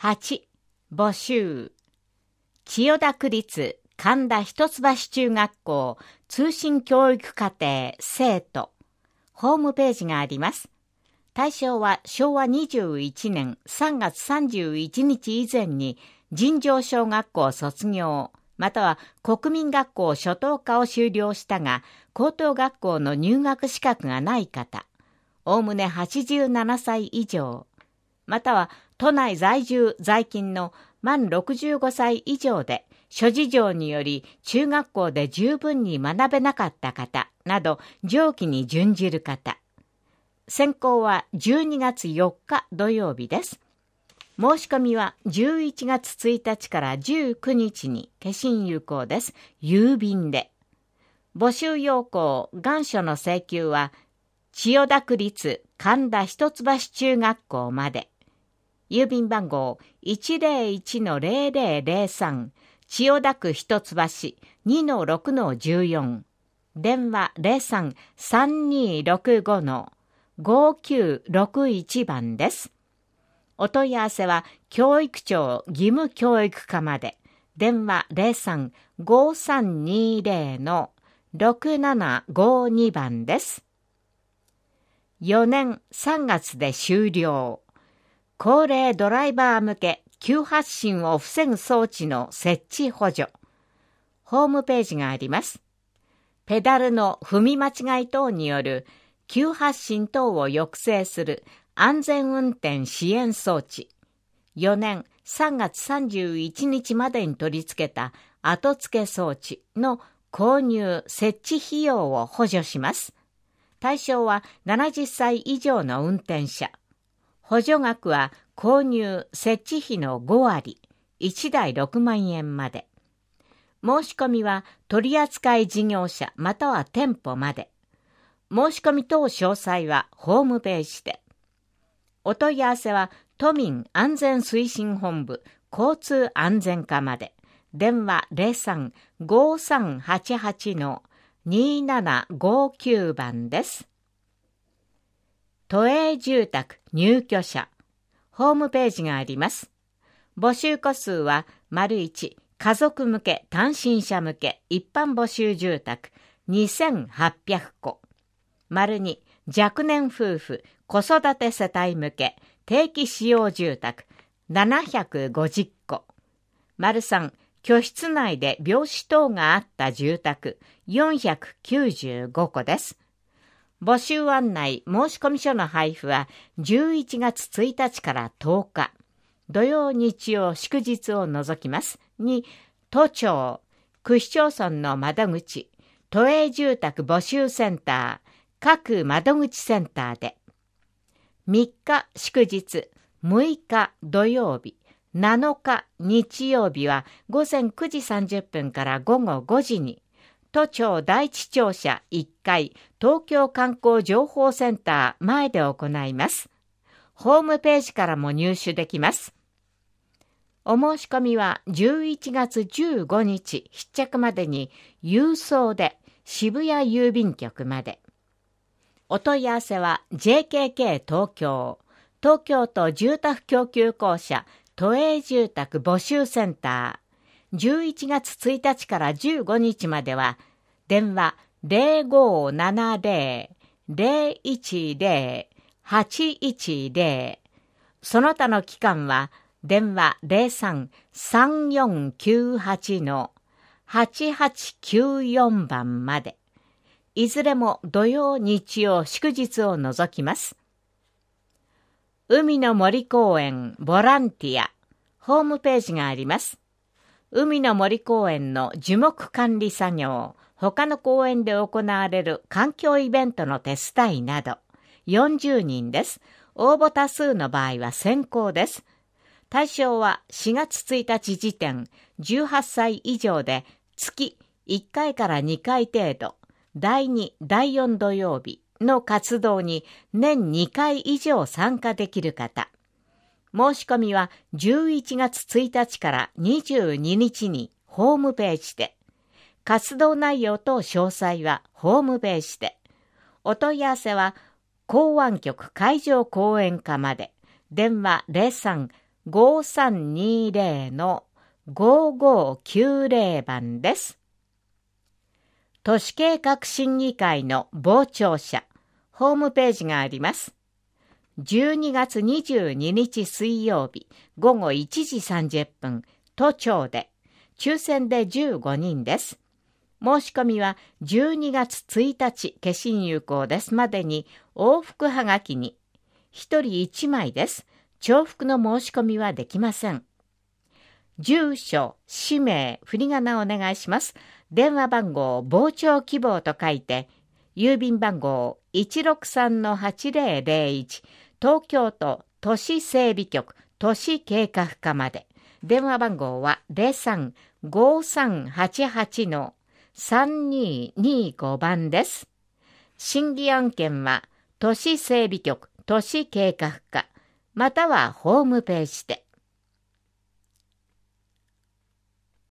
8. 募集。千代田区立神田一橋中学校通信教育課程生徒。ホームページがあります。対象は昭和21年3月31日以前に尋常小学校卒業、または国民学校初等科を修了したが、高等学校の入学資格がない方、おおむね87歳以上、または都内在住在勤の満65歳以上で、諸事情により中学校で十分に学べなかった方など、上記に準じる方。選考は12月4日土曜日です。申し込みは11月1日から19日に消印有効です。郵便で。募集要項、願書の請求は、千代田区立神田一橋中学校まで。郵便番号 101-0003 千代田区一橋 2-6-14 電話 03-3265-5961 番です。お問い合わせは教育庁義務教育課まで。電話 03-5320-6752 番です。4年3月で終了。高齢ドライバー向け急発進を防ぐ装置の設置補助。ホームページがあります。ペダルの踏み間違い等による急発進等を抑制する安全運転支援装置。4年3月31日までに取り付けた後付け装置の購入設置費用を補助します。対象は70歳以上の運転者。補助額は購入設置費の5割、1台6万円まで。申し込みは取扱事業者または店舗まで。申し込み等詳細はホームページで。お問い合わせは都民安全推進本部交通安全課まで。電話 03-5388-2759 番です。都営住宅入居者。ホームページがあります。募集戸数は ①家族向け単身者向け一般募集住宅2800戸。②若年夫婦子育て世帯向け定期使用住宅750戸。③居室内で病死等があった住宅495戸です。募集案内申込書の配布は11月1日から10日、土曜日曜祝日を除きます。2、都庁、区市町村の窓口、都営住宅募集センター、各窓口センターで。3日祝日、6日土曜日、7日日曜日は午前9時30分から午後5時に、都庁第一庁舎1階東京観光情報センター前で行います。ホームページからも入手できます。お申し込みは11月15日必着までに郵送で渋谷郵便局まで。お問い合わせは JKK 東京、東京都住宅供給公社都営住宅募集センター、11月1日から15日までは、電話 0570-010-810、その他の期間は、電話 03-3498-8894 番まで。いずれも土曜、日曜、祝日を除きます。海の森公園ボランティア、ホームページがあります。海の森公園の樹木管理作業、他の公園で行われる環境イベントの手伝いなど、40人です。応募多数の場合は先行です。対象は4月1日時点、18歳以上で月1回から2回程度、第2、第4土曜日の活動に年2回以上参加できる方。申し込みは11月1日から22日にホームページで。活動内容と詳細はホームページで。お問い合わせは港湾局海上講演課まで。電話 5320-5590番です。都市計画審議会の傍聴者、ホームページがあります。12月22日水曜日午後1時30分、都庁で、抽選で15人です。申し込みは12月1日消印有効ですまでに往復はがきに1人1枚です。重複の申し込みはできません。住所、氏名、振り仮名をお願いします。電話番号、傍聴希望と書いて、郵便番号 163-8001 東京都都市整備局都市計画課まで。電話番号は 03-5388-3225 番です。審議案件は都市整備局都市計画課またはホームページで。